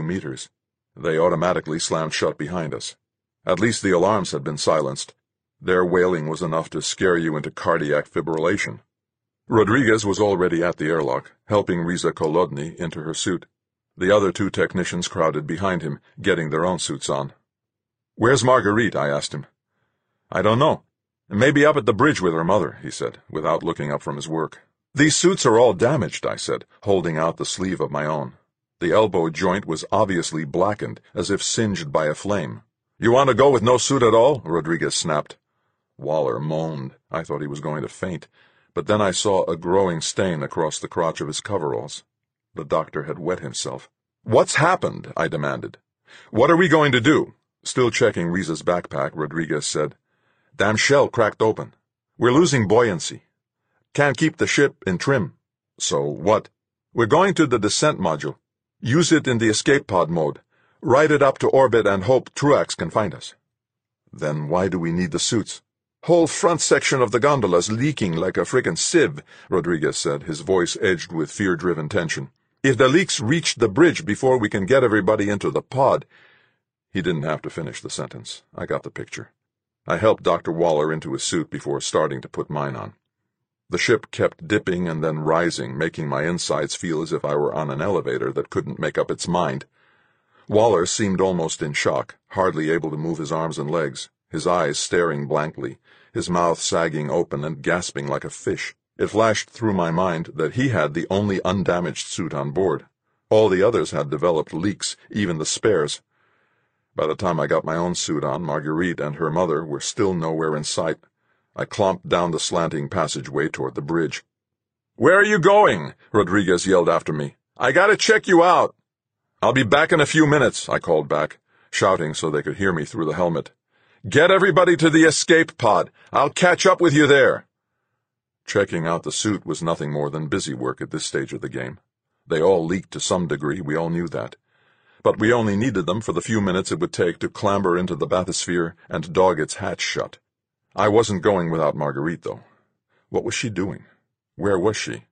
few meters. They automatically slammed shut behind us. At least the alarms had been silenced. Their wailing was enough to scare you into cardiac fibrillation. Rodriguez was already at the airlock, helping Riza Kolodny into her suit. The other two technicians crowded behind him, getting their own suits on. "Where's Marguerite?" I asked him. "I don't know. Maybe up at the bridge with her mother," he said, without looking up from his work. "These suits are all damaged," I said, holding out the sleeve of my own. The elbow joint was obviously blackened, as if singed by a flame. "You want to go with no suit at all?" Rodriguez snapped. Waller moaned. I thought he was going to faint, but then I saw a growing stain across the crotch of his coveralls. The doctor had wet himself. "What's happened?" I demanded. "What are we going to do?" Still checking Riza's backpack, Rodriguez said, "Damn shell cracked open. We're losing buoyancy. Can't keep the ship in trim." "So what?" "We're going to the descent module. Use it in the escape pod mode. Ride it up to orbit and hope Truax can find us." "Then why do we need the suits?" "Whole front section of the gondola's leaking like a friggin' sieve," Rodriguez said, his voice edged with fear-driven tension. "If the leaks reach the bridge before we can get everybody into the pod—" He didn't have to finish the sentence. I got the picture. I helped Dr. Waller into his suit before starting to put mine on. The ship kept dipping and then rising, making my insides feel as if I were on an elevator that couldn't make up its mind. Waller seemed almost in shock, hardly able to move his arms and legs, his eyes staring blankly, his mouth sagging open and gasping like a fish. It flashed through my mind that he had the only undamaged suit on board. All the others had developed leaks, even the spares. By the time I got my own suit on, Marguerite and her mother were still nowhere in sight. I clomped down the slanting passageway toward the bridge. "Where are you going?" Rodriguez yelled after me. "I gotta check you out." "I'll be back in a few minutes," I called back, shouting so they could hear me through the helmet. "Get everybody to the escape pod. I'll catch up with you there." Checking out the suit was nothing more than busy work at this stage of the game. They all leaked to some degree, we all knew that. But we only needed them for the few minutes it would take to clamber into the bathysphere and dog its hatch shut. I wasn't going without Marguerite, though. What was she doing? Where was she?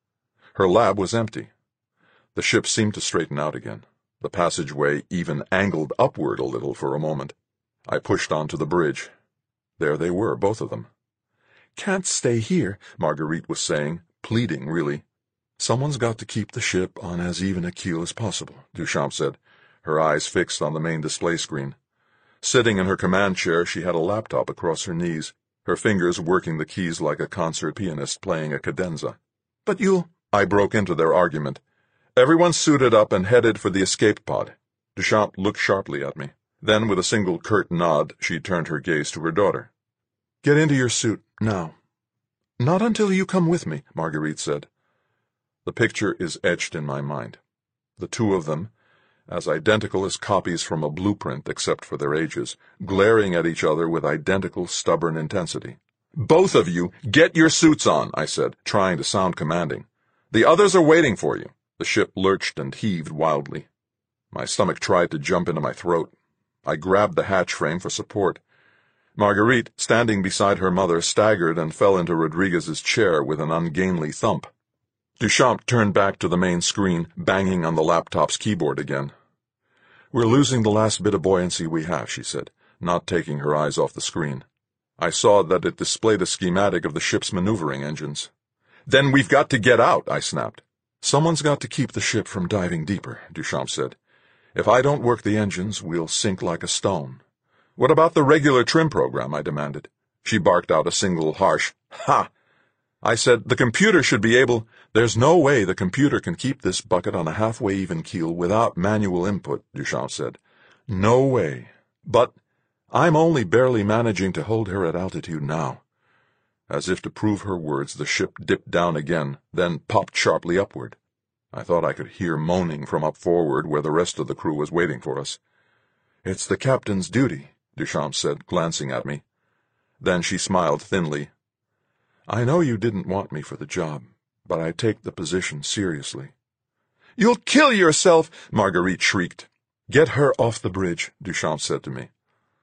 Her lab was empty. The ship seemed to straighten out again. The passageway even angled upward a little for a moment. I pushed onto the bridge. There they were, both of them. "Can't stay here," Marguerite was saying, pleading, really. "Someone's got to keep the ship on as even a keel as possible," Duchamp said, her eyes fixed on the main display screen. Sitting in her command chair, she had a laptop across her knees, her fingers working the keys like a concert pianist playing a cadenza. "But you'll—" I broke into their argument. "Everyone suited up and headed for the escape pod." Duchamp looked sharply at me. Then, with a single curt nod, she turned her gaze to her daughter. "Get into your suit, now." "Not until you come with me," Marguerite said. The picture is etched in my mind. The two of them, as identical as copies from a blueprint except for their ages, glaring at each other with identical stubborn intensity. "Both of you, get your suits on," I said, trying to sound commanding. "The others are waiting for you." The ship lurched and heaved wildly. My stomach tried to jump into my throat. I grabbed the hatch frame for support. Marguerite, standing beside her mother, staggered and fell into Rodriguez's chair with an ungainly thump. Duchamp turned back to the main screen, banging on the laptop's keyboard again. "We're losing the last bit of buoyancy we have," she said, not taking her eyes off the screen. I saw that it displayed a schematic of the ship's maneuvering engines. "Then we've got to get out," I snapped. "Someone's got to keep the ship from diving deeper," Duchamp said. "If I don't work the engines, we'll sink like a stone." "What about the regular trim program?" I demanded. She barked out a single harsh, "Ha!" I said, "The computer should be able—" "There's no way the computer can keep this bucket on a halfway even keel without manual input," Duchamp said. "No way. But I'm only barely managing to hold her at altitude now." As if to prove her words, the ship dipped down again, then popped sharply upward. I thought I could hear moaning from up forward where the rest of the crew was waiting for us. "It's the captain's duty," Duchamp said, glancing at me. Then she smiled thinly. "I know you didn't want me for the job, but I take the position seriously." "You'll kill yourself!" Marguerite shrieked. "Get her off the bridge," Duchamp said to me.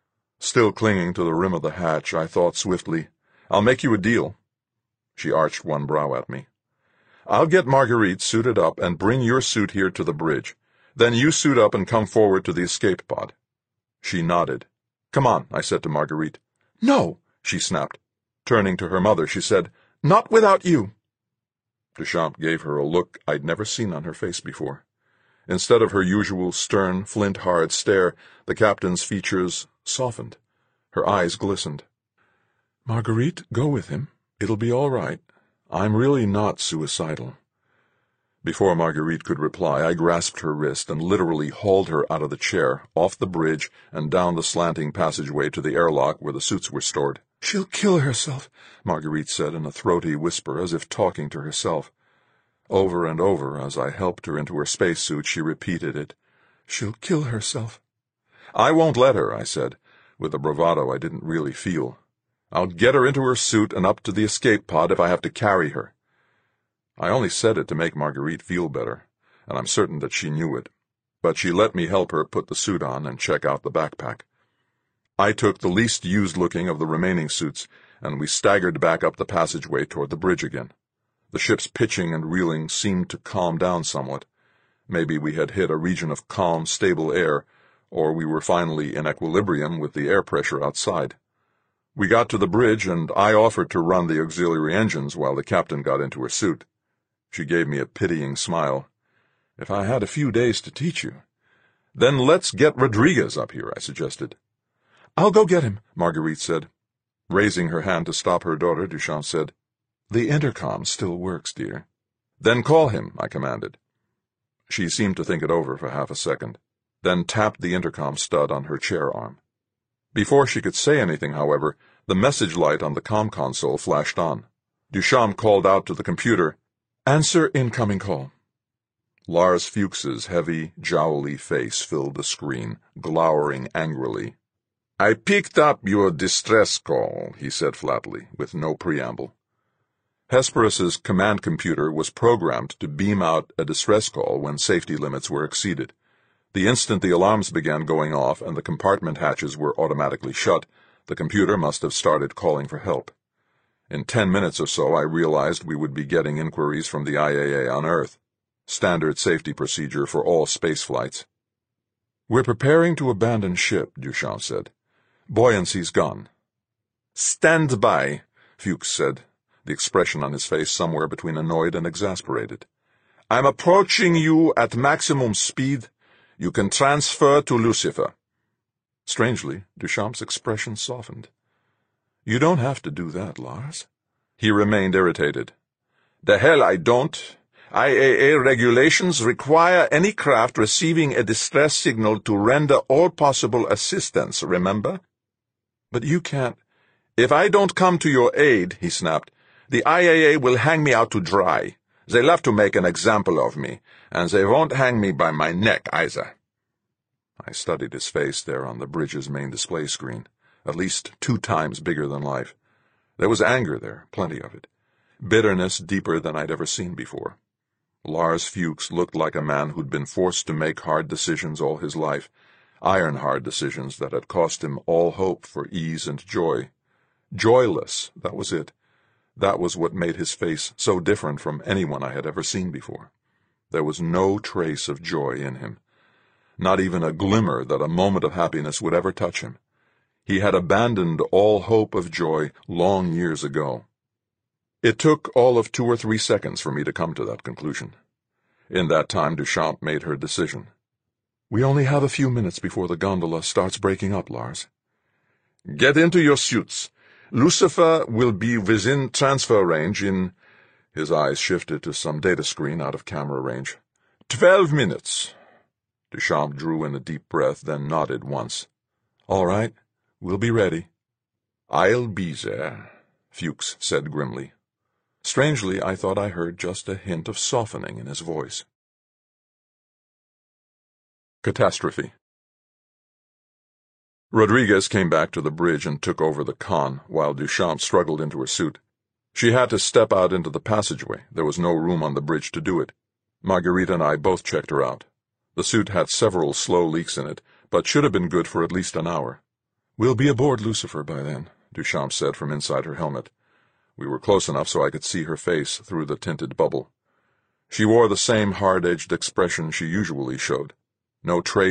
Still clinging to the rim of the hatch, I thought swiftly, "I'll make you a deal." She arched one brow at me. "I'll get Marguerite suited up and bring your suit here to the bridge. Then you suit up and come forward to the escape pod." She nodded. "Come on," I said to Marguerite. "No," she snapped. Turning to her mother, she said, "Not without you." Duchamp gave her a look I'd never seen on her face before. Instead of her usual stern, flint-hard stare, the captain's features softened. Her eyes glistened. "Marguerite, go with him. It'll be all right. I'm really not suicidal." Before Marguerite could reply, I grasped her wrist and literally hauled her out of the chair, off the bridge, and down the slanting passageway to the airlock where the suits were stored. "She'll kill herself," Marguerite said in a throaty whisper, as if talking to herself. Over and over, as I helped her into her spacesuit, she repeated it. "She'll kill herself." "I won't let her," I said, with a bravado I didn't really feel. "I'll get her into her suit and up to the escape pod if I have to carry her." I only said it to make Marguerite feel better, and I'm certain that she knew it, but she let me help her put the suit on and check out the backpack. I took the least used-looking of the remaining suits, and we staggered back up the passageway toward the bridge again. The ship's pitching and reeling seemed to calm down somewhat. Maybe we had hit a region of calm, stable air, or we were finally in equilibrium with the air pressure outside. We got to the bridge, and I offered to run the auxiliary engines while the captain got into her suit. She gave me a pitying smile. "If I had a few days to teach you." "Then let's get Rodriguez up here," I suggested. "I'll go get him," Marguerite said. Raising her hand to stop her daughter, Duchamp said, "The intercom still works, dear." "Then call him," I commanded. She seemed to think it over for half a second, then tapped the intercom stud on her chair arm. Before she could say anything, however, the message light on the comm console flashed on. Duchamp called out to the computer, "Answer incoming call." Lars Fuchs's heavy, jowly face filled the screen, glowering angrily. "I picked up your distress call," he said flatly, with no preamble. Hesperus's command computer was programmed to beam out a distress call when safety limits were exceeded. The instant the alarms began going off and the compartment hatches were automatically shut, the computer must have started calling for help. In 10 minutes or so, I realized we would be getting inquiries from the IAA on Earth. Standard safety procedure for all space flights. "We're preparing to abandon ship," Duchamp said. "Buoyancy's gone." "Stand by," Fuchs said, the expression on his face somewhere between annoyed and exasperated. "I'm approaching you at maximum speed. You can transfer to Lucifer." Strangely, Duchamp's expression softened. "You don't have to do that, Lars." He remained irritated. "The hell I don't. IAA regulations require any craft receiving a distress signal to render all possible assistance, remember?" "But you can't—" "If I don't come to your aid," he snapped, "the IAA will hang me out to dry. They love to make an example of me, and they won't hang me by my neck either." I studied his face there on the bridge's main display screen, at least 2 times bigger than life. There was anger there, plenty of it. Bitterness deeper than I'd ever seen before. Lars Fuchs looked like a man who'd been forced to make hard decisions all his life, iron-hard decisions that had cost him all hope for ease and joy. Joyless, that was it. That was what made his face so different from anyone I had ever seen before. There was no trace of joy in him. Not even a glimmer that a moment of happiness would ever touch him. He had abandoned all hope of joy long years ago. It took all of 2 or 3 seconds for me to come to that conclusion. In that time, Duchamp made her decision. "We only have a few minutes before the gondola starts breaking up, Lars." "Get into your suits. Lucifer will be within transfer range in—" His eyes shifted to some data screen out of camera range. 12 minutes. Duchamp drew in a deep breath, then nodded once. "All right, we'll be ready." "I'll be there," Fuchs said grimly. Strangely, I thought I heard just a hint of softening in his voice. Catastrophe. Rodriguez came back to the bridge and took over the con, while Duchamp struggled into her suit. She had to step out into the passageway. There was no room on the bridge to do it. Marguerite and I both checked her out. The suit had several slow leaks in it, but should have been good for at least an hour. "We'll be aboard Lucifer by then," Duchamp said from inside her helmet. We were close enough so I could see her face through the tinted bubble. She wore the same hard-edged expression she usually showed, No trace